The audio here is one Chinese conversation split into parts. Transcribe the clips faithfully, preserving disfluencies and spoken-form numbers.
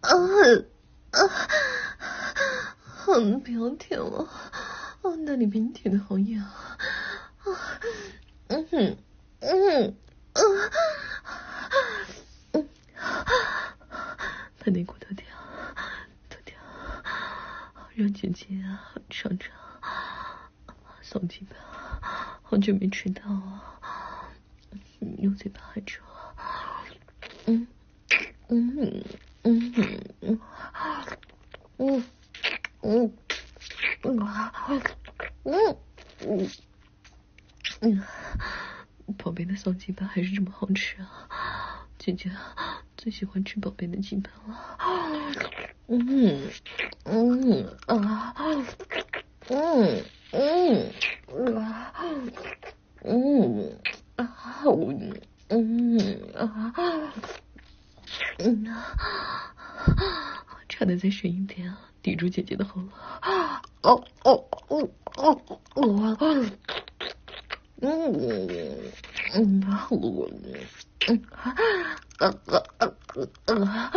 啊啊！不要舔了，啊，那里比你舔的好痒啊！嗯哼，嗯嗯嗯，把内裤脱掉，脱掉，让姐姐啊尝尝松鸡巴，好久没吃到啊，用嘴巴含住，嗯嗯嗯嗯嗯嗯嗯嗯嗯嗯，宝贝的松鸡巴还是这么好吃啊！姐姐最喜欢吃宝贝的鸡巴了。嗯嗯啊嗯嗯啊嗯啊嗯啊嗯啊，唱的再深一点啊，抵住姐姐的喉咙。哦哦哦哦哦哦。嗯嗯好嗯啊啊啊啊啊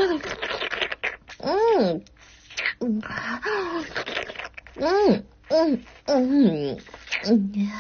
嗯嗯啊嗯嗯嗯嗯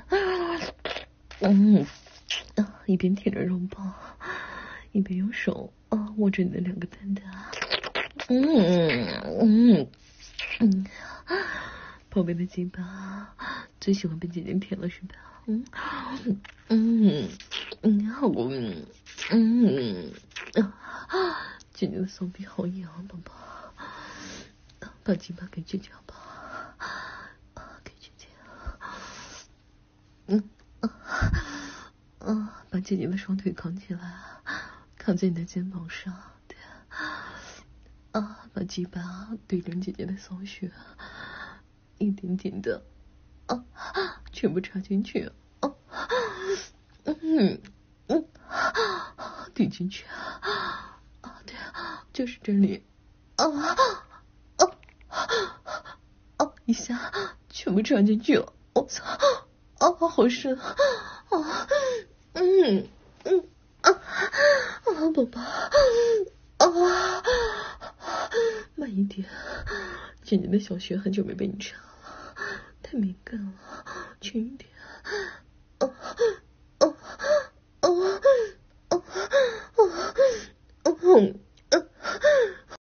嗯啊一边舔着肉棒，一边用手啊握着你的两个蛋蛋。嗯嗯嗯，宝贝的鸡巴最喜欢被姐姐舔了是吧？嗯嗯嗯好嗯嗯啊，姐姐的手臂好痒，宝宝，把鸡巴给姐姐好不好？啊，给姐姐。嗯啊啊，把姐姐的双腿扛起来，扛在你的肩膀上，对啊，把鸡巴对准姐姐的骚穴，一点点的啊，全部插进去啊，嗯嗯，顶进去啊，对啊，就是这里啊啊啊，一下全部插进去了，我操啊，好深啊，嗯嗯啊啊，宝宝啊，慢一点，姐姐的小穴很久没被你插了，太敏感了，轻一点。哦哦哦哦哦哦哦。